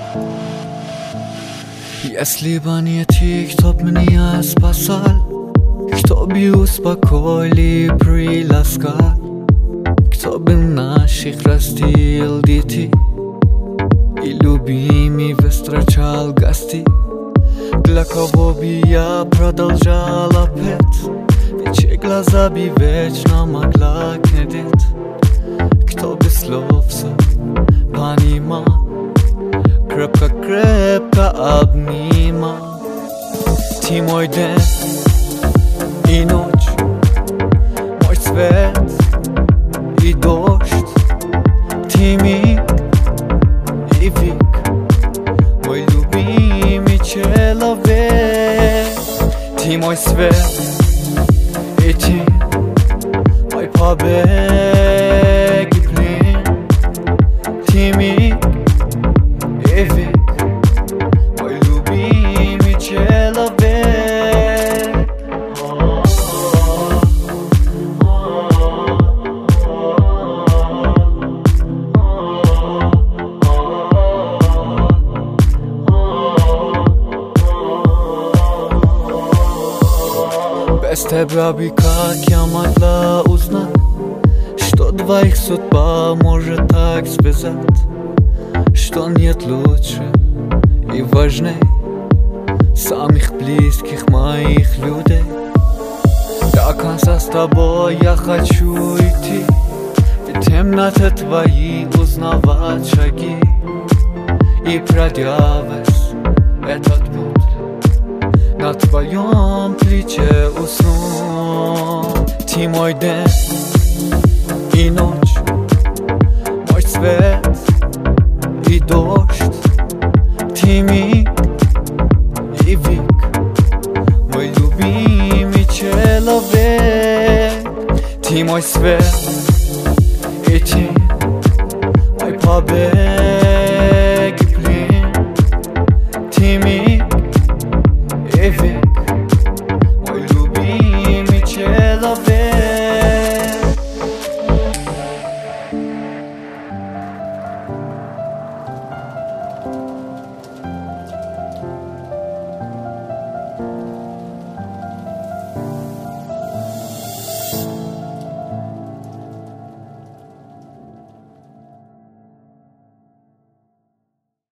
Если бы не ты, кто б меня спасал, кто бы успокоил и приласкал, кто бы наших растил детей и любимый встречал гостей. Для кого бы я продолжала петь, ведь чьи глаза бы вечно могла глядеть. Кто бы слов все понимал, крепко обнимал. Ты мой день и ночь, мой свет и дождь. Ты миг и век, мой любимый человек. Ты мой свет и тень, мой побег и плен. Ты миг и век, мой любимый человек. Без тебя бы как я могла узнать, что двоих судьба может так связать, что нет лучше и важней самых близких моих людей. До конца с тобой я хочу идти, ведь в темноте твои узнавать шаги, и пройдя весь этот путь, на твоем плече усну. Ты мой день и ночь, мой свет и дождь. Ты миг и век, мой любимый человек. Ты мой свет